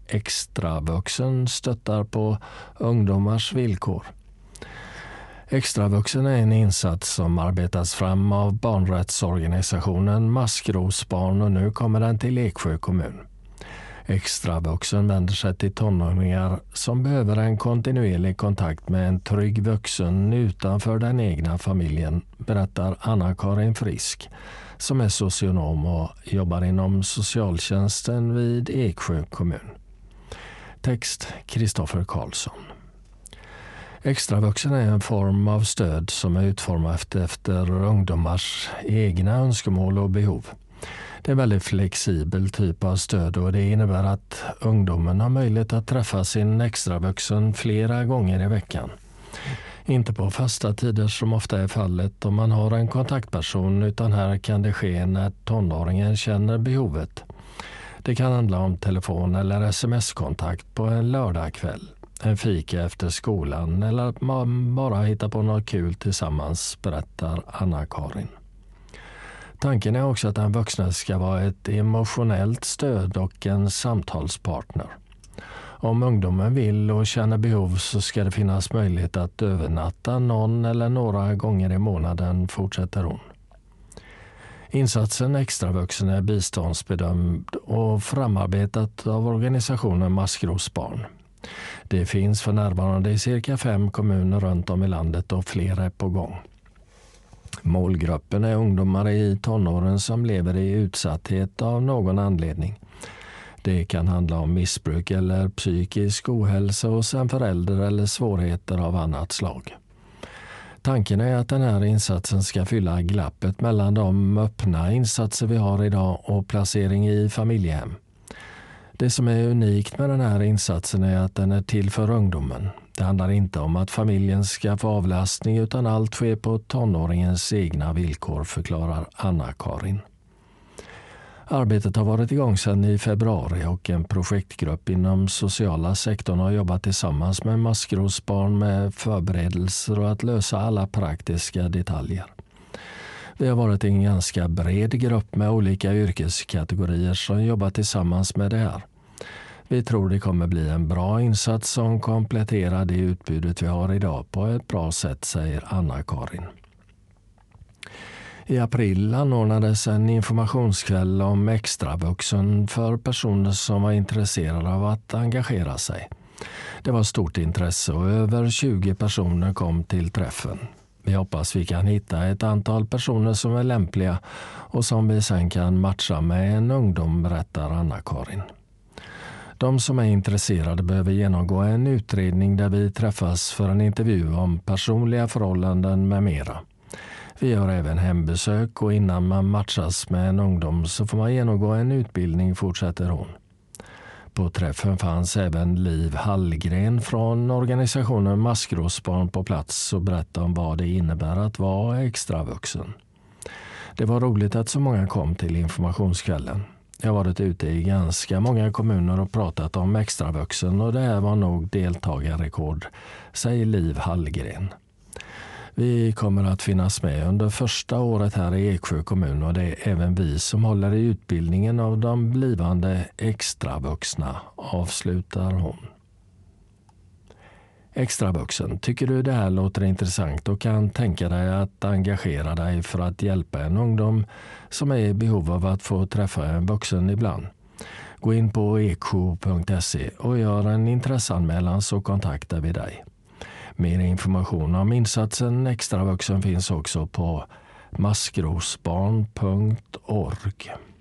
Extravuxen stöttar på ungdomars villkor. Extravuxen är en insats som arbetas fram av barnrättsorganisationen Maskrosbarn och nu kommer den till Eksjö kommun. Extravuxen vänder sig till tonåringar som behöver en kontinuerlig kontakt med en trygg vuxen utanför den egna familjen, berättar Anna-Karin Frisk som är socionom och jobbar inom socialtjänsten vid Eksjö kommun. Text Kristoffer Karlsson. Extravuxen är en form av stöd som är utformat efter ungdomars egna önskemål och behov. Det är en väldigt flexibel typ av stöd och det innebär att ungdomen har möjlighet att träffa sin extravuxen flera gånger i veckan. Inte på fasta tider som ofta är fallet om man har en kontaktperson, utan här kan det ske när tonåringen känner behovet. Det kan handla om telefon- eller sms-kontakt på en lördagkväll, en fika efter skolan eller att man bara hittar på något kul tillsammans, berättar Anna-Karin. Tanken är också att den vuxna ska vara ett emotionellt stöd och en samtalspartner. Om ungdomen vill och känner behov så ska det finnas möjlighet att övernatta någon eller några gånger i månaden, fortsätter hon. Insatsen Extravuxen är biståndsbedömd och framarbetat av organisationen Maskrosbarn. Det finns för närvarande i cirka 5 kommuner runt om i landet och flera är på gång. Målgruppen är ungdomar i tonåren som lever i utsatthet av någon anledning. Det kan handla om missbruk eller psykisk ohälsa hos en förälder eller svårigheter av annat slag. Tanken är att den här insatsen ska fylla glappet mellan de öppna insatser vi har idag och placering i familjehem. Det som är unikt med den här insatsen är att den är till för ungdomen. Det handlar inte om att familjen ska få avlastning utan allt sker på tonåringens egna villkor, förklarar Anna-Karin. Arbetet har varit igång sedan i februari och en projektgrupp inom sociala sektorn har jobbat tillsammans med Maskrosbarn med förberedelser och att lösa alla praktiska detaljer. Vi har varit en ganska bred grupp med olika yrkeskategorier som jobbar tillsammans med det här. Vi tror det kommer bli en bra insats som kompletterar det utbudet vi har idag på ett bra sätt, säger Anna-Karin. I april anordnades en informationskväll om extravuxen för personer som var intresserade av att engagera sig. Det var stort intresse och över 20 personer kom till träffen. Vi hoppas vi kan hitta ett antal personer som är lämpliga och som vi sen kan matcha med en ungdom, berättar Anna-Karin. De som är intresserade behöver genomgå en utredning där vi träffas för en intervju om personliga förhållanden med mera. Vi gör även hembesök och innan man matchas med en ungdom så får man genomgå en utbildning, fortsätter hon. På träffen fanns även Liv Hallgren från organisationen Maskrosbarn på plats och berättade om vad det innebär att vara extravuxen. Det var roligt att så många kom till informationskvällen. Jag har varit ute i ganska många kommuner och pratat om extravuxen och det här var nog deltagarrekord, säger Liv Hallgren. Vi kommer att finnas med under första året här i Eksjö kommun och det är även vi som håller i utbildningen av de blivande extravuxna, avslutar hon. Extravuxen, tycker du det här låter intressant och kan tänka dig att engagera dig för att hjälpa en ungdom som är i behov av att få träffa en vuxen ibland? Gå in på eksjo.se och gör en intresseanmälan så kontaktar vi dig. Mer information om insatsen Extravuxen finns också på maskrosbarn.org.